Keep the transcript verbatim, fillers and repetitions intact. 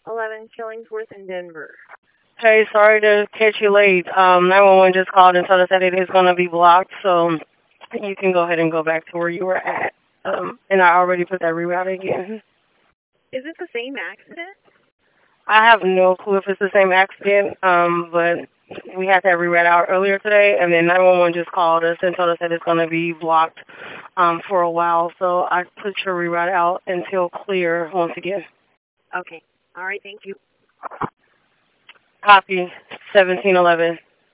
eleven Killingsworth in Denver. Hey, sorry to catch you late. Um, nine one one just called and told us that it is going to be blocked, so you can go ahead and go back to where you were at. Um, and I already put that reroute again. Is it the same accident? I have no clue if it's the same accident, um, but we had that reroute out earlier today, and then nine one one just called us and told us that it's going to be blocked um, for a while, so I put your reroute out until clear once again. Okay. All right, thank you. Copy seventeen eleven.